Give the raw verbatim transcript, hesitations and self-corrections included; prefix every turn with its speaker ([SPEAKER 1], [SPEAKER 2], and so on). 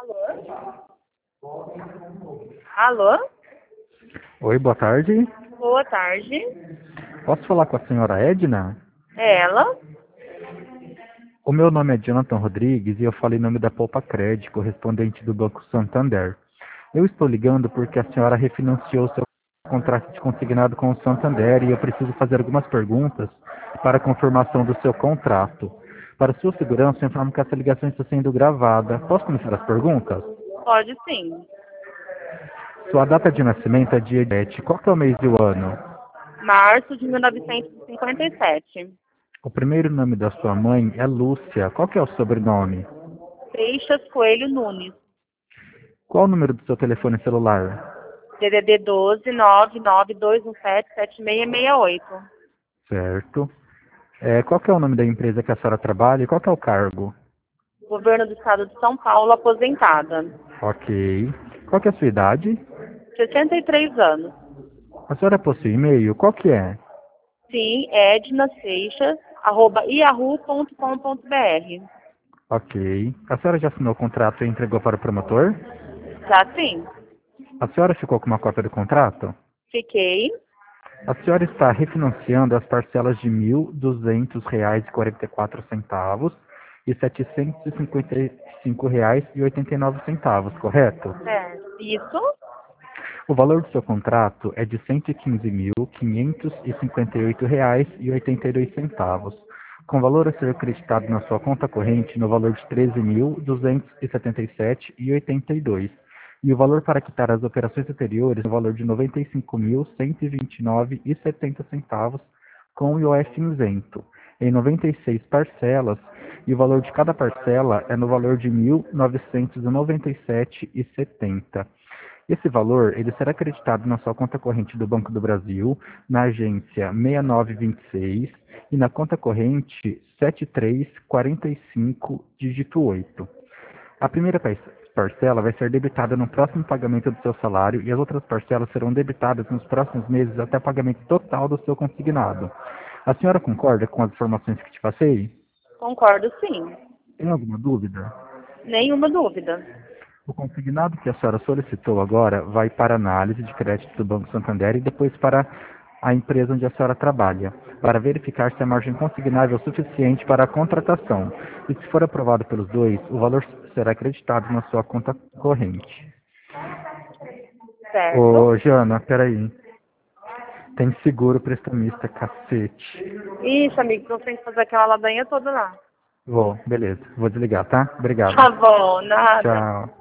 [SPEAKER 1] Alô?
[SPEAKER 2] Oi, boa tarde.
[SPEAKER 1] Boa tarde.
[SPEAKER 2] Posso falar com a senhora Edna?
[SPEAKER 1] É ela?
[SPEAKER 2] O meu nome é Jonathan Rodrigues e eu falo em nome da Poupa Cred, correspondente do Banco Santander. Eu estou ligando porque a senhora refinanciou seu contrato de consignado com o Santander e eu preciso fazer algumas perguntas para a confirmação do seu contrato. Para sua segurança, eu informo que essa ligação está sendo gravada. Posso começar as perguntas?
[SPEAKER 1] Pode sim.
[SPEAKER 2] Sua data de nascimento é dia sete. Qual que é o mês e o ano?
[SPEAKER 1] Março de mil novecentos e cinquenta e sete.
[SPEAKER 2] O primeiro nome da sua mãe é Lúcia. Qual que é o sobrenome?
[SPEAKER 1] Seixas Coelho Nunes.
[SPEAKER 2] Qual o número do seu telefone celular?
[SPEAKER 1] D D D doze nove nove dois um sete sete seis seis oito.
[SPEAKER 2] Certo. É, qual que é o nome da empresa que a senhora trabalha e qual que é o cargo?
[SPEAKER 1] Governo do Estado de São Paulo, aposentada.
[SPEAKER 2] Ok. Qual que é a sua idade?
[SPEAKER 1] sessenta e três anos.
[SPEAKER 2] A senhora possui e-mail? Qual que é?
[SPEAKER 1] Sim, Edna Seixas, arroba yahoo ponto com ponto br.
[SPEAKER 2] Ok. A senhora já assinou o contrato e entregou para o promotor?
[SPEAKER 1] Já sim.
[SPEAKER 2] A senhora ficou com uma cópia do contrato?
[SPEAKER 1] Fiquei.
[SPEAKER 2] A senhora está refinanciando as parcelas de mil duzentos reais e quarenta e quatro centavos e setecentos e cinquenta e cinco reais e oitenta e nove centavos, correto?
[SPEAKER 1] É. Isso?
[SPEAKER 2] O valor do seu contrato é de cento e quinze mil, quinhentos e cinquenta e oito reais e oitenta e dois centavos, com valor a ser acreditado na sua conta corrente no valor de treze mil, duzentos e setenta e sete reais e oitenta e dois centavos, e o valor para quitar as operações anteriores no valor de noventa e cinco mil, cento e vinte e nove reais e setenta centavos, com o I O F isento, em noventa e seis parcelas, e o valor de cada parcela é no valor de mil novecentos e noventa e sete reais e setenta centavos. Esse valor ele será acreditado na sua conta corrente do Banco do Brasil, na agência seis nove dois seis e na conta corrente sete três quatro cinco, dígito oito. A primeira parcela vai ser debitada no próximo pagamento do seu salário e as outras parcelas serão debitadas nos próximos meses até o pagamento total do seu consignado. A senhora concorda com as informações que te passei?
[SPEAKER 1] Concordo sim.
[SPEAKER 2] Tem alguma dúvida?
[SPEAKER 1] Nenhuma dúvida.
[SPEAKER 2] O consignado que a senhora solicitou agora vai para análise de crédito do Banco Santander e depois para a empresa onde a senhora trabalha, para verificar se a margem consignável é suficiente para a contratação. E se for aprovado pelos dois, o valor será acreditado na sua conta corrente.
[SPEAKER 1] Certo?
[SPEAKER 2] Ô, Jana, peraí. Tem seguro prestamista, cacete.
[SPEAKER 1] Isso, amigo, não tem que fazer aquela ladainha toda lá.
[SPEAKER 2] Vou, beleza. Vou desligar, tá? Obrigado.
[SPEAKER 1] Tá bom, nada.
[SPEAKER 2] Tchau.